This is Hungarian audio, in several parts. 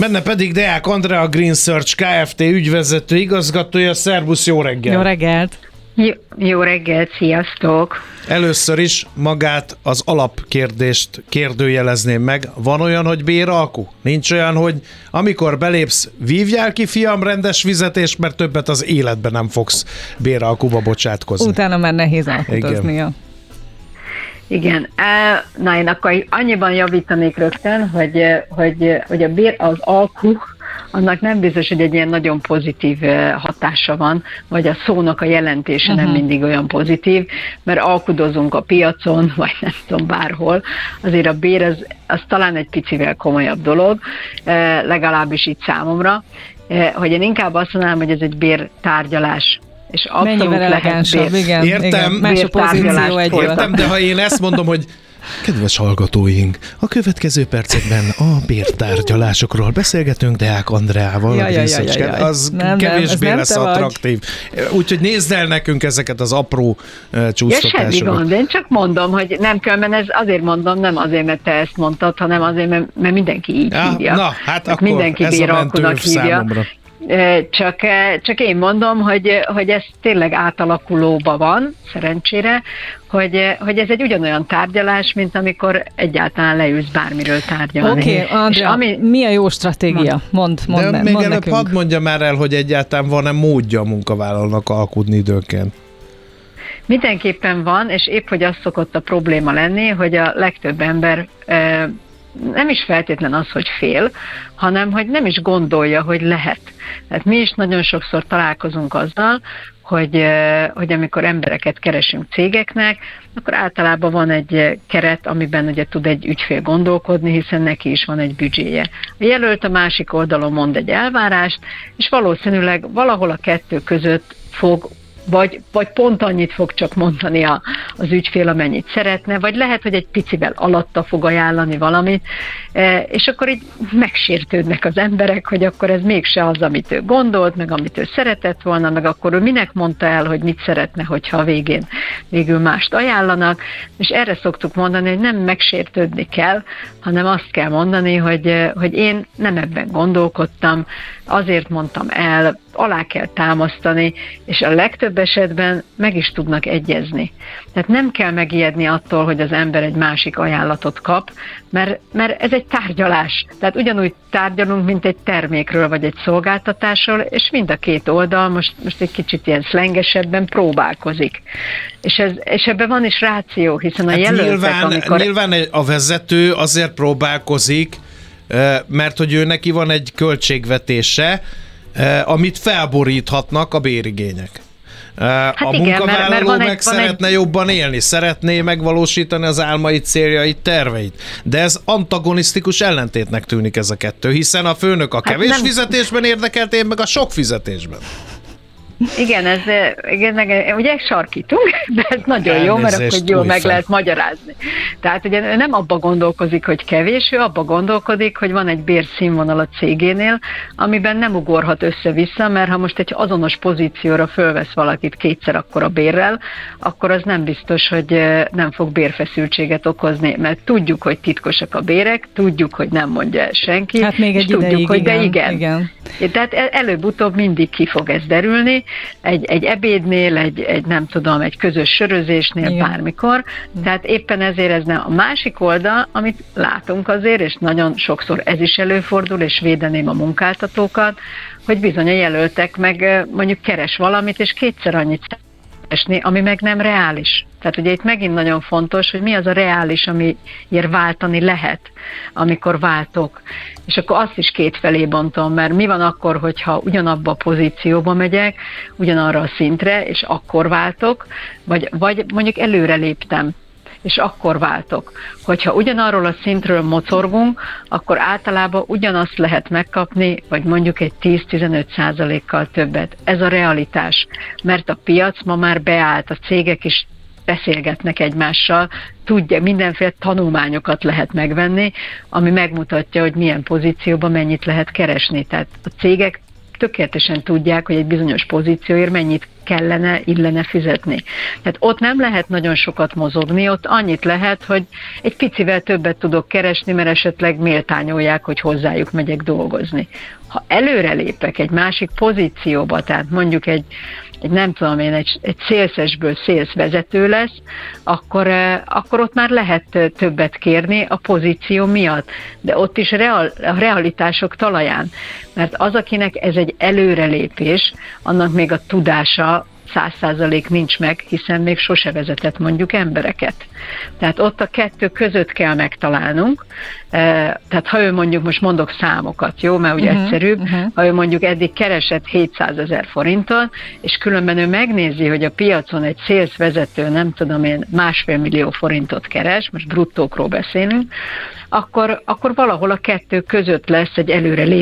Benne pedig Deák Andrea, a Green Search Kft. Ügyvezető igazgatója. Szervusz, jó reggel! Jó reggelt! Jó reggelt, sziasztok! Először is magát az alapkérdést kérdőjelezném meg. Van olyan, hogy béralkú? Nincs olyan, hogy amikor belépsz, vívjál ki, fiam, rendes fizetést, mert többet az életben nem fogsz béralkúba bocsátkozni. Utána már nehéz alkudoznia. Igen. Na, én akkor annyiban javítanék rögtön, hogy az alkú, annak nem biztos, hogy egy ilyen nagyon pozitív hatása van, vagy a szónak a jelentése nem mindig olyan pozitív, mert alkudozunk a piacon, vagy nem tudom, bárhol. Azért a bér az talán egy picivel komolyabb dolog, legalábbis itt számomra, hogy én inkább azt mondanám, hogy ez egy bértárgyalás. És mennyivel elegánsabb, igen. Értem, más a pozíció egyben. Értem, de ha én ezt mondom, hogy kedves hallgatóink, a következő percekben a bértárgyalásokról beszélgetünk Deák Andreával, az kevésbé lesz attraktív. Úgyhogy nézd el nekünk ezeket az apró csúsztatásokat. Semmi gond, én csak mondom, hogy nem kell, mert ez azért mondom, nem azért, mert te ezt mondtad, hanem azért, mert mindenki így hívja. Na, hát akkor mindenki ez a mentő számomra. Csak én mondom, hogy ez tényleg átalakulóban van, szerencsére, hogy ez egy ugyanolyan tárgyalás, mint amikor egyáltalán leülsz bármiről tárgyalni. Oké, Andrea, mi a jó stratégia? Mondd még előbb nekünk. hadd mondja már el, hogy egyáltalán van-e módja a munkavállalónak alkudni időnként? Mindenképpen van, és épp, hogy az szokott a probléma lenni, hogy a legtöbb ember nem is feltétlen az, hogy fél, hanem hogy nem is gondolja, hogy lehet. Tehát mi is nagyon sokszor találkozunk azzal, hogy amikor embereket keresünk cégeknek, akkor általában van egy keret, amiben ugye tud egy ügyfél gondolkodni, hiszen neki is van egy büdzséje. A jelölt a másik oldalon mond egy elvárást, és valószínűleg valahol a kettő között fog vagy pont annyit fog csak mondani az ügyfél, amennyit szeretne, vagy lehet, hogy egy picivel alatta fog ajánlani valamit, és akkor így megsértődnek az emberek, hogy akkor ez mégse az, amit ő gondolt, meg amit ő szeretett volna, meg akkor ő minek mondta el, hogy mit szeretne, hogyha a végül mást ajánlanak, és erre szoktuk mondani, hogy nem megsértődni kell, hanem azt kell mondani, hogy én nem ebben gondolkodtam, azért mondtam el, alá kell támasztani, és a legtöbb esetben meg is tudnak egyezni. Tehát nem kell megijedni attól, hogy az ember egy másik ajánlatot kap, mert ez egy tárgyalás. Tehát ugyanúgy tárgyalunk, mint egy termékről vagy egy szolgáltatásról, és mind a két oldal most egy kicsit ilyen szlengesebben próbálkozik. És ebben van is ráció, hiszen a jelöltek, nyilván a vezető azért próbálkozik, mert hogy ő neki van egy költségvetése, amit felboríthatnak a bérigények. A munkavállaló meg szeretne jobban élni, szeretné megvalósítani az álmait, céljait, terveit. De ez antagonisztikus ellentétnek tűnik ez a kettő, hiszen a főnök a kevés fizetésben érdekelt, én meg a sok fizetésben. Igen, ugye sarkítunk, de ez nagyon jó, mert akkor jól meg lehet magyarázni. Tehát ugye nem abba gondolkozik, hogy kevés, ő abba gondolkodik, hogy van egy bérszínvonal a cégénél, amiben nem ugorhat össze-vissza, mert ha most egy azonos pozícióra fölvesz valakit kétszer akkora bérrel, akkor az nem biztos, hogy nem fog bérfeszültséget okozni, mert tudjuk, hogy titkosak a bérek, tudjuk, hogy nem mondja el senki, hát még egy tudjuk, ideig, hogy igen. igen. Tehát előbb-utóbb mindig ki fog ez derülni, egy ebédnél, egy közös sörözésnél, igen, bármikor. Tehát éppen ezért ez nem a másik oldal, amit látunk azért, és nagyon sokszor ez is előfordul, és védeném a munkáltatókat, hogy bizony a jelöltek meg mondjuk keres valamit, és kétszer annyit keresni, ami meg nem reális. Tehát ugye itt megint nagyon fontos, hogy mi az a reális, amiért váltani lehet, amikor váltok. És akkor azt is kétfelé bontom, mert mi van akkor, hogyha ugyanabba a pozícióba megyek, ugyanarra a szintre, és akkor váltok, vagy mondjuk előre léptem, és akkor váltok. Hogyha ugyanarról a szintről mocorgunk, akkor általában ugyanazt lehet megkapni, vagy mondjuk egy 10-15%-kal többet. Ez a realitás, mert a piac ma már beállt, a cégek is beszélgetnek egymással, tudja, mindenféle tanulmányokat lehet megvenni, ami megmutatja, hogy milyen pozícióban mennyit lehet keresni. Tehát a cégek tökéletesen tudják, hogy egy bizonyos pozícióért mennyit illene fizetni. Tehát ott nem lehet nagyon sokat mozogni, ott annyit lehet, hogy egy picivel többet tudok keresni, mert esetleg méltányolják, hogy hozzájuk megyek dolgozni. Ha előrelépek egy másik pozícióba, tehát mondjuk egy nem tudom én, egy szélszesből szélszvezető lesz, akkor ott már lehet többet kérni a pozíció miatt, de ott is a realitások talaján. Mert az, akinek ez egy előrelépés, annak még a tudása 100% nincs meg, hiszen még sose vezetett mondjuk embereket. Tehát ott a kettő között kell megtalálnunk. Tehát ha ő mondjuk, most mondok számokat, jó, mert ugye egyszerűbb, ha ő mondjuk eddig keresett 700 000 forintot, és különben ő megnézi, hogy a piacon egy sales vezető, nem tudom én, 1,5 millió forintot keres, most bruttókról beszélünk, akkor valahol a kettő között lesz egy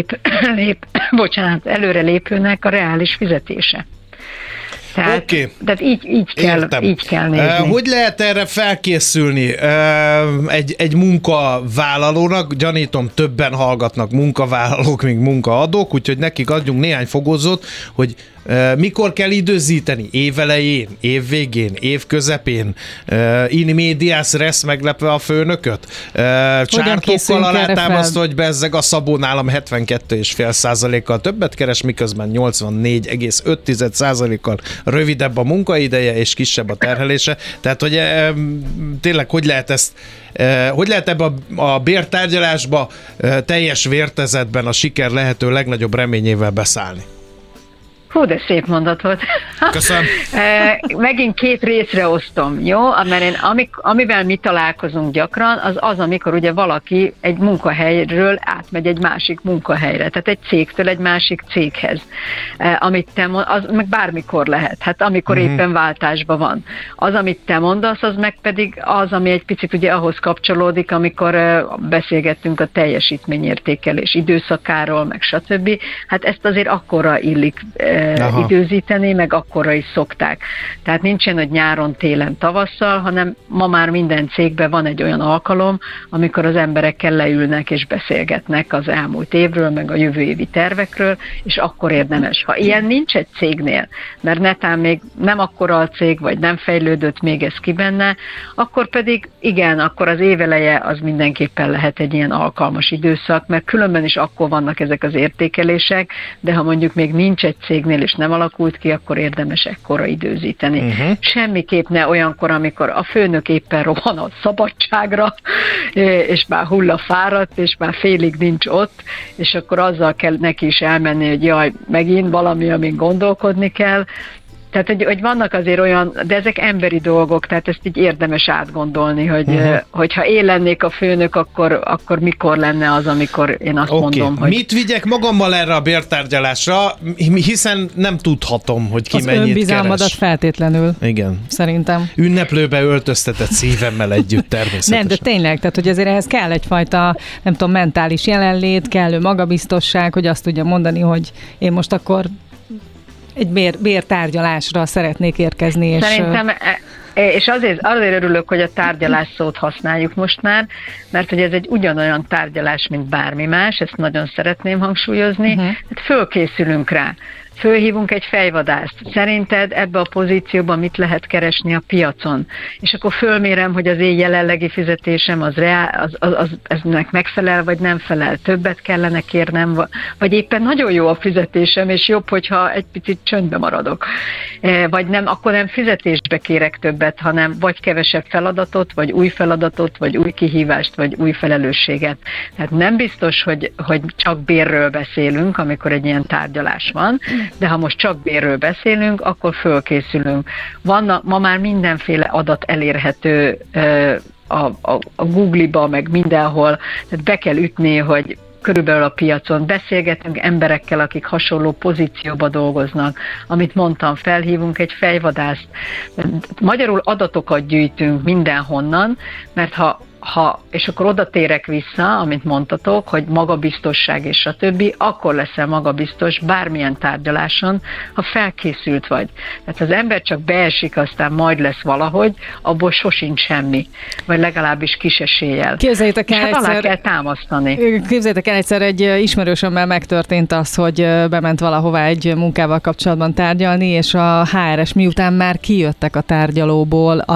előrelépőnek a reális fizetése. Tehát így kell nézni. Hogy lehet erre felkészülni egy munkavállalónak? Gyanítom, többen hallgatnak munkavállalók, mint munkaadók, úgyhogy nekik adjunk néhány fogózót, hogy mikor kell időzíteni? Évelején, évvégén, év közepén? In medias res meglepve a főnököt? Csártókkal alátámasztva, hogy bezzeg a Szabó nálam 72,5%-kal többet keres, miközben 84,5%-kal rövidebb a munkaideje és kisebb a terhelése. Tehát, hogy tényleg hogy lehet ebbe a bértárgyalásba teljes vértezetben a siker lehető legnagyobb reményével beszállni? Hú, de szép mondat volt. Köszönöm. Megint két részre osztom, jó? Mert amivel mi találkozunk gyakran, az, amikor ugye valaki egy munkahelyről átmegy egy másik munkahelyre, tehát egy cégtől egy másik céghez. Amit te az meg bármikor lehet, hát amikor éppen váltásban van. Az, amit te mondasz, az meg pedig az, ami egy picit ugye ahhoz kapcsolódik, amikor beszélgettünk a teljesítményértékelés időszakáról, meg stb. Hát ezt azért akkorra illik időzíteni, meg akkorra is szokták. Tehát nincsen, hogy nyáron, télen, tavasszal, hanem ma már minden cégben van egy olyan alkalom, amikor az emberekkel leülnek és beszélgetnek az elmúlt évről, meg a jövő évi tervekről, és akkor érdemes. Ha ilyen nincs egy cégnél, mert netán még nem akkora a cég, vagy nem fejlődött még ez ki benne, akkor pedig igen, akkor az éveleje az mindenképpen lehet egy ilyen alkalmas időszak, mert különben is akkor vannak ezek az értékelések, de ha mondjuk még nincs egy cégnél, és nem alakult ki, akkor érdemes ekkora időzíteni. Semmiképp ne olyankor, amikor a főnök éppen rohan a szabadságra, és már hullafáradt, és már félig nincs ott, és akkor azzal kell neki is elmenni, hogy jaj, megint valami, amin gondolkodni kell. Tehát, hogy vannak azért olyan, de ezek emberi dolgok, tehát ezt így érdemes átgondolni, hogy ha én lennék a főnök, akkor mikor lenne az, amikor én azt mondom, hogy... Mit vigyek magammal erre a bértárgyalásra, hiszen nem tudhatom, hogy ki mennyit keres. Az önbizalmadat feltétlenül. Igen. Szerintem. Ünneplőbe öltöztetett szívemmel együtt természetesen. Nem, de tényleg, tehát hogy azért ehhez kell egyfajta, nem tudom, mentális jelenlét, kellő magabiztosság, hogy azt tudja mondani, hogy én most akkor egy bértárgyalásra szeretnék érkezni. És szerintem, és azért örülök, hogy a tárgyalás szót használjuk most már, mert hogy ez egy ugyanolyan tárgyalás, mint bármi más, ezt nagyon szeretném hangsúlyozni, hát fölkészülünk rá. Fölhívunk egy fejvadászt. Szerinted ebbe a pozícióban mit lehet keresni a piacon? És akkor fölmérem, hogy az én jelenlegi fizetésem az eznek megfelel, vagy nem felel. Többet kellene kérnem, vagy éppen nagyon jó a fizetésem, és jobb, hogyha egy picit csöndbe maradok. Vagy nem, akkor nem fizetésbe kérek többet, hanem vagy kevesebb feladatot, vagy új feladatot, vagy új kihívást, vagy új felelősséget. Tehát nem biztos, hogy csak bérről beszélünk, amikor egy ilyen tárgyalás van, de ha most csak bérről beszélünk, akkor fölkészülünk. Ma már mindenféle adat elérhető a Google-ba, meg mindenhol, tehát be kell ütni, hogy körülbelül a piacon beszélgetünk emberekkel, akik hasonló pozícióba dolgoznak. Amit mondtam, felhívunk egy fejvadászt. Magyarul adatokat gyűjtünk mindenhonnan, mert ha és akkor oda térek vissza, amit mondtatok, hogy magabiztosság és a többi, akkor leszel magabiztos bármilyen tárgyaláson, ha felkészült vagy. Tehát az ember csak beesik, aztán majd lesz valahogy, abból sosincs semmi, vagy legalábbis kis eséllyel. Képzeljétek el egyszer, alá kell támasztani. Képzeljétek el, egyszer egy ismerősömmel megtörtént az, hogy bement valahová egy munkával kapcsolatban tárgyalni, és a HRS miután már kijöttek a tárgyalóból, a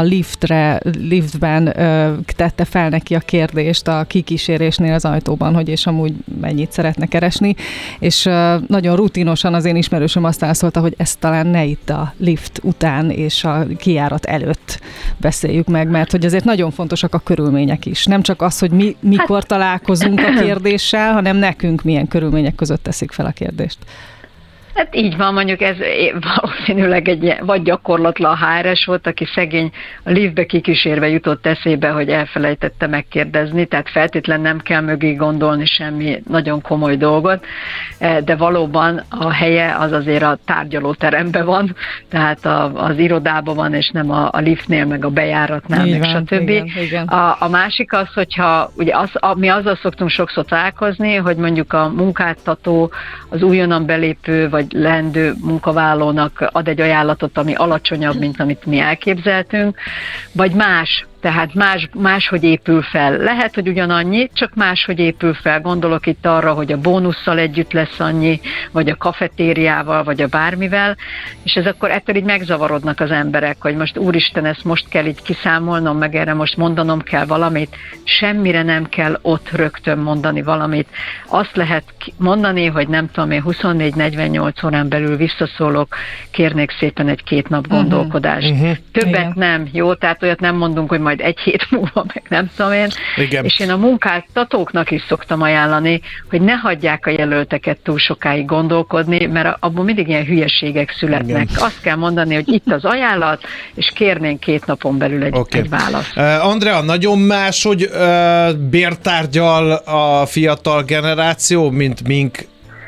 liftben tette fel neki a kérdést a kikísérésnél az ajtóban, hogy és amúgy mennyit szeretne keresni, és nagyon rutinosan az én ismerősöm azt válaszolta, hogy ezt talán ne itt a lift után és a kijárat előtt beszéljük meg, mert hogy azért nagyon fontosak a körülmények is. Nem csak az, hogy mikor találkozunk a kérdéssel, hanem nekünk milyen körülmények között teszik fel a kérdést. Hát így van, mondjuk ez valószínűleg egy vagy gyakorlatlan HRS volt, aki szegény a liftbe kikísérve jutott eszébe, hogy elfelejtette megkérdezni, tehát feltétlen nem kell mögé gondolni semmi nagyon komoly dolgot, de valóban a helye az azért a tárgyalóteremben van, tehát az irodában van, és nem a liftnél, meg a bejáratnál, meg stb. Igen. A másik az, hogyha ugye mi azzal szoktunk sokszor találkozni, hogy mondjuk a munkáltató, az újonnan belépő, vagy leendő munkavállalónak ad egy ajánlatot, ami alacsonyabb, mint amit mi elképzeltünk, vagy tehát máshogy épül fel. Lehet, hogy ugyanannyi, csak máshogy épül fel. Gondolok itt arra, hogy a bónusszal együtt lesz annyi, vagy a kafetériával, vagy a bármivel, és ez akkor ettől így megzavarodnak az emberek, hogy most úristen, ezt most kell így kiszámolnom, meg erre most mondanom kell valamit. Semmire nem kell ott rögtön mondani valamit. Azt lehet mondani, hogy nem tudom én, 24-48 órán belül visszaszólok, kérnék szépen egy 2 nap gondolkodást. Többet igen. Nem, jó? Tehát olyat nem mondunk, hogy majd egy hét múlva, meg nem tudom én. Igen. És én a munkáltatóknak is szoktam ajánlani, hogy ne hagyják a jelölteket túl sokáig gondolkodni, mert abból mindig ilyen hülyeségek születnek. Igen. Azt kell mondani, hogy itt az ajánlat, és kérnénk 2 napon belül egy választ. Andrea, nagyon más, hogy bértárgyal a fiatal generáció, mint mink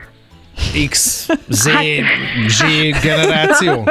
X, Z, Z generáció?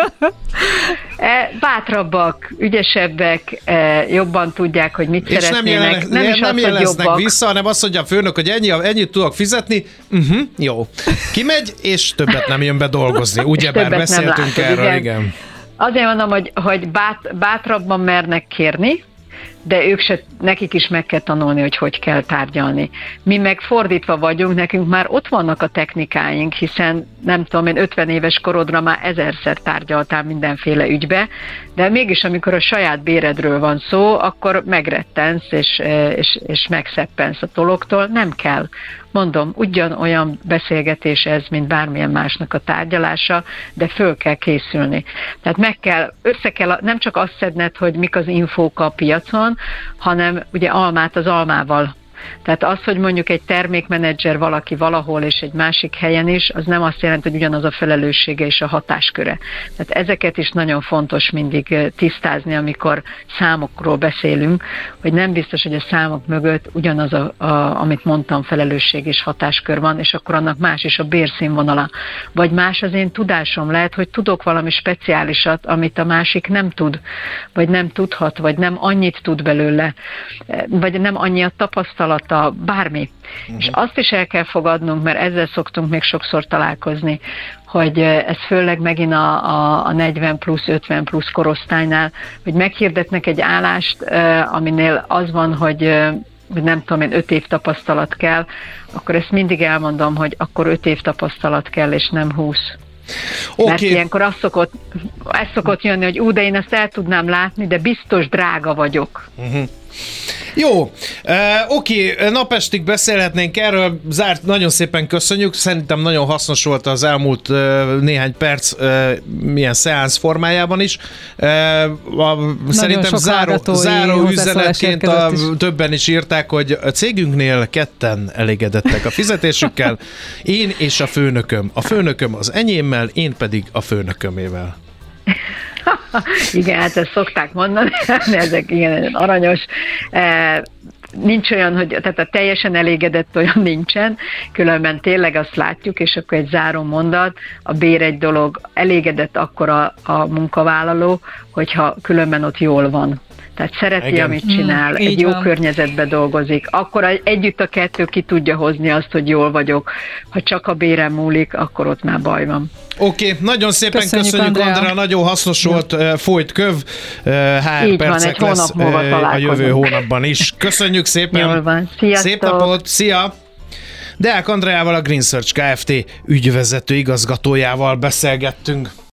Bátrabbak, ügyesebbek, jobban tudják, hogy mit szeretnének. És nem jeleznek vissza, hanem azt mondja a főnök, hogy ennyit tudok fizetni, jó. Kimegy, és többet nem jön be dolgozni. Ugyebár beszéltünk erről, igen. Azért mondom, hogy bátrabban mernek kérni, de nekik is meg kell tanulni, hogy kell tárgyalni. Mi meg fordítva vagyunk, nekünk már ott vannak a technikáink, hiszen nem tudom én, 50 éves korodra már 1000-szer tárgyaltál mindenféle ügybe, de mégis amikor a saját béredről van szó, akkor megrettensz és megszeppensz a tologtól, nem kell. Mondom, ugyanolyan beszélgetés ez, mint bármilyen másnak a tárgyalása, de föl kell készülni. Tehát össze kell nem csak azt szedned, hogy mik az infók a piacon, hanem ugye almát az almával. Tehát az, hogy mondjuk egy termékmenedzser valaki valahol és egy másik helyen is, az nem azt jelenti, hogy ugyanaz a felelőssége és a hatásköre. Tehát ezeket is nagyon fontos mindig tisztázni, amikor számokról beszélünk, hogy nem biztos, hogy a számok mögött ugyanaz, amit mondtam, felelősség és hatáskör van, és akkor annak más is a bérszínvonala. Vagy más az én tudásom. Lehet, hogy tudok valami speciálisat, amit a másik nem tud, vagy nem tudhat, vagy nem annyit tud belőle, vagy nem annyi a tapasztalat, bármi. És azt is el kell fogadnunk, mert ezzel szoktunk még sokszor találkozni, hogy ez főleg megint a 40 plusz, 50 plusz korosztálynál, hogy meghirdetnek egy állást, aminél az van, hogy nem tudom én, 5 év tapasztalat kell, akkor ezt mindig elmondom, hogy akkor 5 év tapasztalat kell, és nem 20. Okay. Mert ilyenkor ez szokott jönni, hogy de én ezt el tudnám látni, de biztos drága vagyok. Jó, oké, napestig beszélhetnénk erről, nagyon szépen köszönjük, szerintem nagyon hasznos volt az elmúlt néhány perc milyen szeánsz formájában is. Szerintem záró üzenetként többen is írták, hogy a cégünknél ketten elégedettek a fizetésükkel, én és a főnököm. A főnököm az enyémmel, én pedig a főnökömével. Igen, hát ezt szokták mondani, ezek igen, aranyos. Nincs olyan, hogy tehát a teljesen elégedett olyan nincsen, különben tényleg azt látjuk, és akkor egy záró mondat, a bér egy dolog, elégedett akkor a munkavállaló, hogyha különben ott jól van. Tehát szereti, igen, amit csinál, egy jó környezetben dolgozik, akkor együtt a kettő ki tudja hozni azt, hogy jól vagyok. Ha csak a bérem múlik, akkor ott már baj van. Oké, nagyon szépen köszönjük Andrea, nagyon hasznos volt, folyt köv, HR percek lesz a jövő hónapban is. Köszönjük szépen! Jól van, sziasztok! Szép napot, szia! Deák Andreával, a Green Search Kft. Ügyvezető igazgatójával beszélgettünk.